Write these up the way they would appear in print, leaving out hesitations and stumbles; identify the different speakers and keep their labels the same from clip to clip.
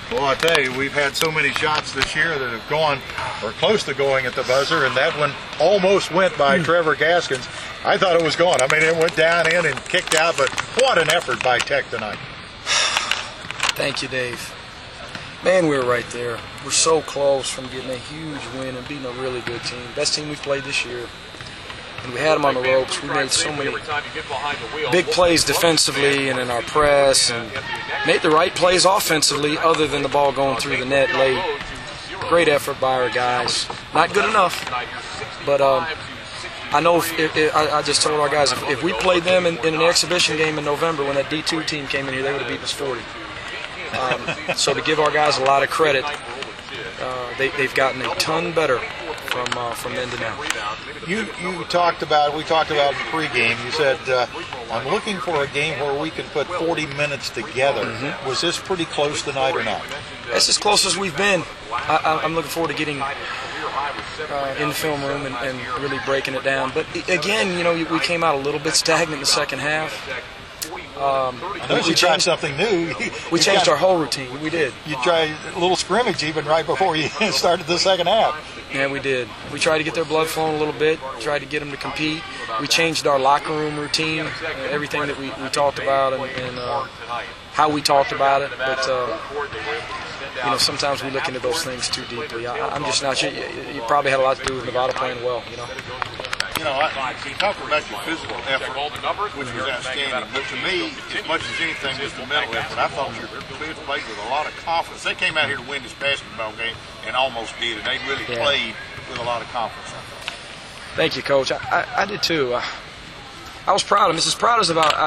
Speaker 1: Well, I tell you, we've had so many shots this year that have gone or close to going at the buzzer, and that one almost went by Trevor Gaskins. I thought it was gone. I mean, it went down in and kicked out, but what an effort by Tech tonight.
Speaker 2: Thank you, Dave. Man, we were right there. We're so close from getting a huge win and beating a really good team. Best team we've played this year. And we had them on the ropes. We made so many big plays defensively and in our press, and made the right plays offensively other than the ball going through the net late. Great effort by our guys. Not good enough, but I know I just told our guys, if we played them in an exhibition game in November when that D2 team came in here, they would have beaten us 40. So to give our guys a lot of credit, they've gotten a ton better from then to now.
Speaker 1: We talked about in pregame. You said, I'm looking for a game where we can put 40 minutes together. Mm-hmm. Was this pretty close tonight or not?
Speaker 2: It's as close as we've been. I'm looking forward to getting in the film room and really breaking it down. But again, we came out a little bit stagnant in the second half.
Speaker 1: We tried something new.
Speaker 2: We changed our whole routine. We did.
Speaker 1: You tried a little scrimmage even right before you started the second half.
Speaker 2: Yeah, we did. We tried to get their blood flowing a little bit, tried to get them to compete. We changed our locker room routine, everything that we talked about and how we talked about it. But, sometimes we look into those things too deeply. I'm just not sure. You probably had a lot to do with Nevada playing well,
Speaker 3: You talked about your physical effort, which was outstanding. But to me, as much as anything, was the mental effort. I thought your kids played with a lot of confidence. They came out here to win this basketball game and almost did it. They really played with a lot of confidence.
Speaker 2: Thank you, Coach. I did too. I was proud. It's as proud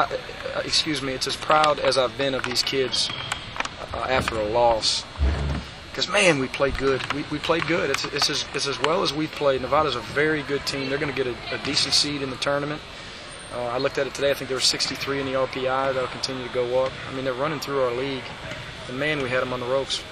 Speaker 2: as I've been of these kids after a loss. Because, man, we played good. We played good. It's as well as we've played. Nevada's a very good team. They're going to get a decent seed in the tournament. I looked at it today. I think there were 63 in the RPI. They'll continue to go up. I mean, they're running through our league. And, man, we had them on the ropes.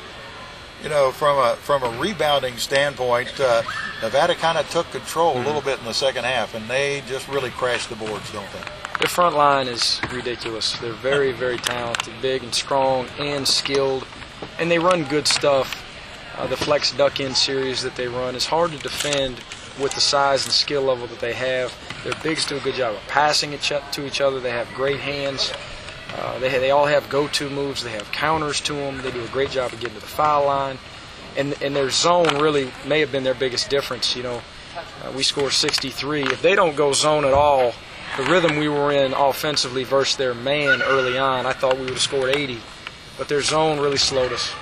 Speaker 1: From a rebounding standpoint, Nevada kind of took control a little bit in the second half, and they just really crashed the boards, don't they?
Speaker 2: Their front line is ridiculous. They're very, very talented, big and strong and skilled. And they run good stuff. The flex duck-in series that they run is hard to defend with the size and skill level that they have. Their bigs do a good job of passing it to each other. They have great hands. They all have go-to moves. They have counters to them. They do a great job of getting to the foul line. And their zone really may have been their biggest difference. We scored 63. If they don't go zone at all, the rhythm we were in offensively versus their man early on, I thought we would have scored 80. But their zone really slowed us.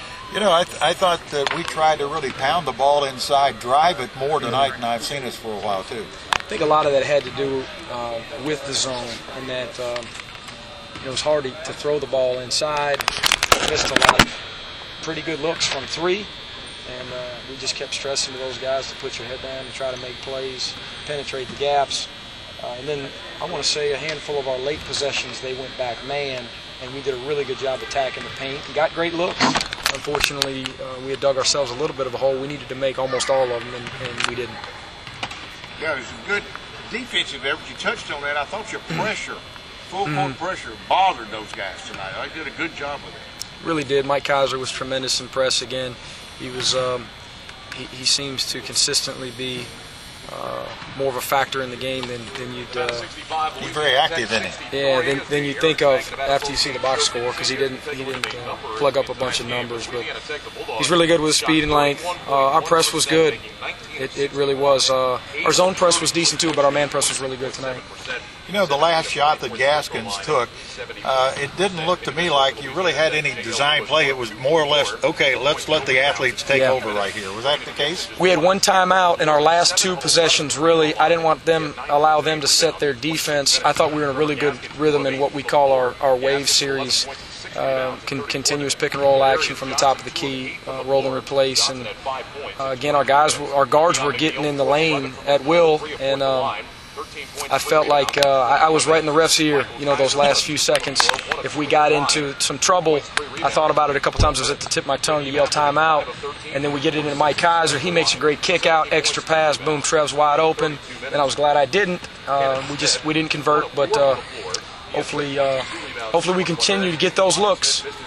Speaker 1: I thought that we tried to really pound the ball inside, drive it more tonight, and I've seen us for a while too.
Speaker 2: I think a lot of that had to do with the zone, and that it was hard to throw the ball inside. Missed a lot of pretty good looks from three, and we just kept stressing to those guys to put your head down and try to make plays, penetrate the gaps. And then I want to say a handful of our late possessions, they went back man, and we did a really good job attacking the paint and got great looks. Unfortunately, we had dug ourselves a little bit of a hole. We needed to make almost all of them, and we didn't.
Speaker 3: Yeah, it was a good defensive effort. You touched on that. I thought your pressure, full court pressure, bothered those guys tonight. They did a good job with it.
Speaker 2: Really did. Mike Kaiser was tremendous in press again. He was. He seems to consistently be more of a factor in the game than you'd.
Speaker 1: He's very active in it.
Speaker 2: Yeah, than you think of after you see the box score, because he didn't plug up a bunch of numbers, but he's really good with his speed and length. Our press was good. It really was. Our zone press was decent too, but our man press was really good tonight.
Speaker 1: The last shot that Gaskins took, it didn't look to me like you really had any design play. It was more or less, okay, let's let the athletes take over right here. Was that the case?
Speaker 2: We had one timeout in our last two possessions, really. I didn't want allow them to set their defense. I thought we were in a really good rhythm in what we call our wave series. Continuous pick and roll action from the top of the key, roll and replace. And again, our guards were getting in the lane at will, and I felt like I was right in the ref's ear, those last few seconds. If we got into some trouble, I thought about it a couple times. I was at the tip of my tongue to yell timeout, and then we get it into Mike Kaiser. He makes a great kick out, extra pass, boom, Trev's wide open. And I was glad I didn't. We didn't convert, but hopefully we continue to get those looks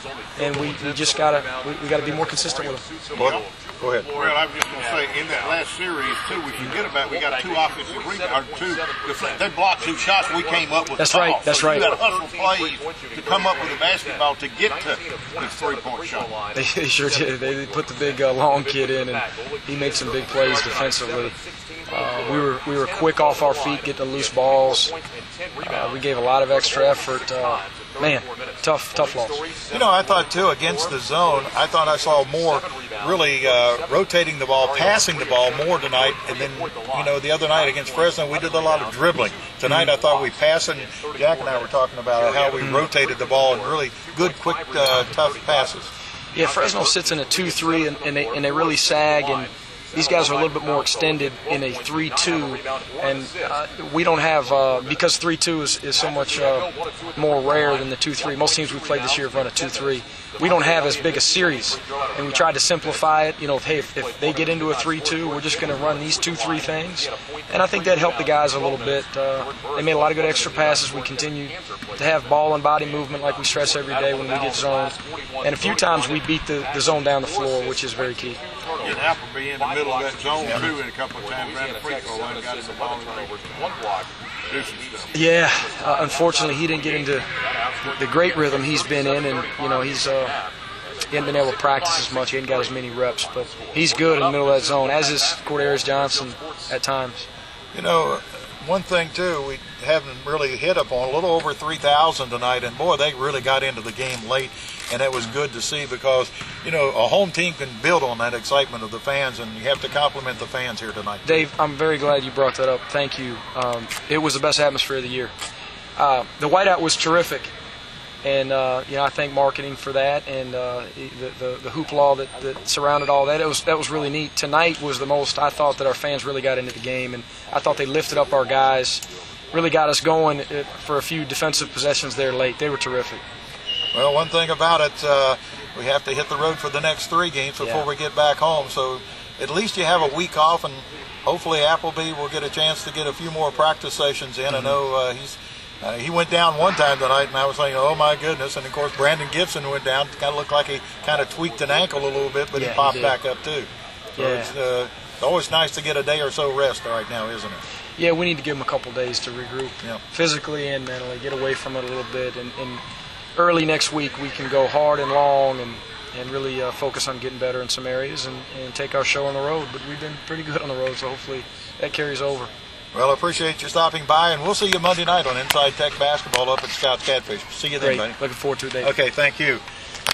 Speaker 2: and we just gotta be more consistent with them.
Speaker 1: Go ahead.
Speaker 3: Well, I was just going to say, in that last series, too, we forget about we got 2 offensive rebounds, they blocked 2 shots. We came up with
Speaker 2: That's
Speaker 3: the
Speaker 2: right.
Speaker 3: ball.
Speaker 2: That's
Speaker 3: so
Speaker 2: right.
Speaker 3: You got to hustle plays to come up with the basketball to get to the 3-point shot.
Speaker 2: They sure did. They put the big long kid in, and he made some big plays defensively. We were quick off our feet, getting the loose balls. We gave a lot of extra effort. Man, tough loss.
Speaker 1: You know, I thought too against the zone. I thought I saw more really rotating the ball, passing the ball more tonight. And then the other night against Fresno, we did a lot of dribbling. Tonight, I thought we passed, and Jack and I were talking about how we rotated the ball and really good, quick, tough passes.
Speaker 2: Yeah, Fresno sits in a 2-3, and they really sag, and these guys are a little bit more extended in a 3-2, and we don't have, because 3-2 is so much more rare than the 2-3. Most teams we've played this year have run a 2-3. We don't have as big a series, and we tried to simplify it. Hey, if they get into a 3-2, we're just going to run these 2-3 things, and I think that helped the guys a little bit. They made a lot of good extra passes. We continued to have ball and body movement like we stress every day when we get zoned, and a few times we beat the zone down the floor, which is very key.
Speaker 3: Get Appleby in the middle of that zone, too, and a couple of times ran the free throw line and got him the ball over.
Speaker 2: Yeah, unfortunately, he didn't get into the great rhythm he's been in, and he hadn't been able to practice as much. He hadn't got as many reps, but he's good in the middle of that zone, as is Cordarius Johnson at times.
Speaker 1: One thing too, we haven't really hit upon a little over 3,000 tonight, and boy, they really got into the game late, and that was good to see because a home team can build on that excitement of the fans, and you have to compliment the fans here tonight.
Speaker 2: Dave, I'm very glad you brought that up. Thank you. It was the best atmosphere of the year. The whiteout was terrific, and I thank marketing for that, and the hoopla that surrounded all that. That was really neat. Tonight was the most I thought that our fans really got into the game, and I thought they lifted up our guys, really got us going for a few defensive possessions there late. They were terrific.
Speaker 1: Well, one thing about it, we have to hit the road for the next 3 games before we get back home, so at least you have a week off, and hopefully Appleby will get a chance to get a few more practice sessions in. I know he went down one time tonight, and I was thinking, oh my goodness. And of course, Brandon Gibson went down. Kind of looked like he kind of tweaked an ankle a little bit, but he popped back up too. So it's always nice to get a day or so rest right now, isn't it?
Speaker 2: Yeah, we need to give him a couple days to regroup physically and mentally, get away from it a little bit. And early next week, we can go hard and long and really focus on getting better in some areas and take our show on the road. But we've been pretty good on the road, so hopefully that carries over.
Speaker 1: Well, I appreciate you stopping by, and we'll see you Monday night on Inside Tech Basketball up at Scott's Catfish. See you then, buddy.
Speaker 2: Looking forward to it, Dave.
Speaker 1: Okay, thank you.